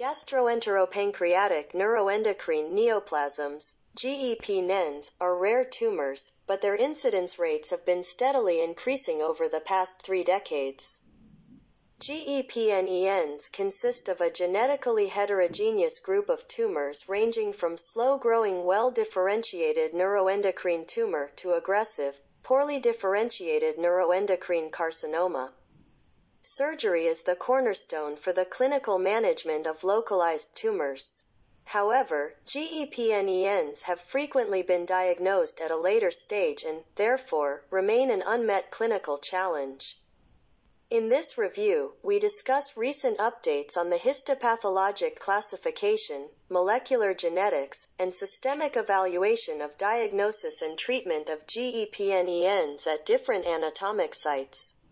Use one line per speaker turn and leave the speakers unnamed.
Gastroenteropancreatic neuroendocrine neoplasms, GEP-NENs, are rare tumors, but their incidence rates have been steadily increasing over the past 3 decades. GEP-NENs consist of a genetically heterogeneous group of tumors ranging from slow-growing well-differentiated neuroendocrine tumor to aggressive, poorly differentiated neuroendocrine carcinoma. Surgery is the cornerstone for the clinical management of localized tumors. However, GEP-NENs have frequently been diagnosed at a later stage and, therefore, remain an unmet clinical challenge. In this review, we discuss recent updates on the histopathologic classification, molecular genetics, and systemic evaluation of diagnosis and treatment of GEP-NENs at different anatomic sites.